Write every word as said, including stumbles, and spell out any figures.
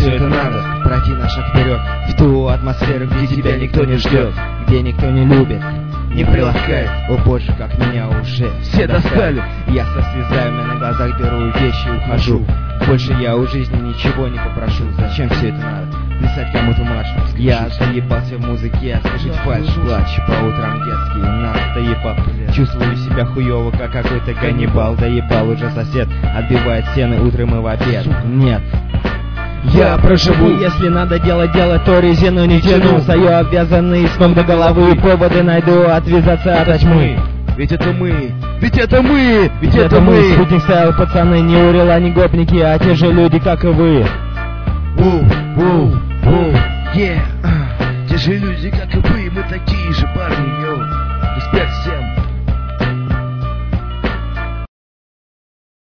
все это надо? Пройти на шаг вперед, в ту атмосферу, где тебя никто не ждет, где никто не любит, не приласкает. О боже, как меня уже все достали. Я со слезами на глазах беру вещи и ухожу. Больше я у жизни ничего не попрошу. Зачем все это надо? Писать кому-то младшему. Я заебался в музыке, слышать фальшь, плач по утрам детский. Нас доебал. Чувствую себя хуёво, как какой-то ганнибал. Доебал уже сосед, отбивает стены утром и в обед. Нет, я проживу. Если надо делать дело, то резину не тяну. Стою обвязанный с ног до головы, поводы найду отвязаться от тьмы. Ведь это мы, ведь это мы, ведь это, это мы. мы. Спутник стоял, пацаны, не урела, не гопники, а те же люди, как и вы. Воу, воу, воу, yeah. Те же люди, как и вы, мы такие же парни, йоу.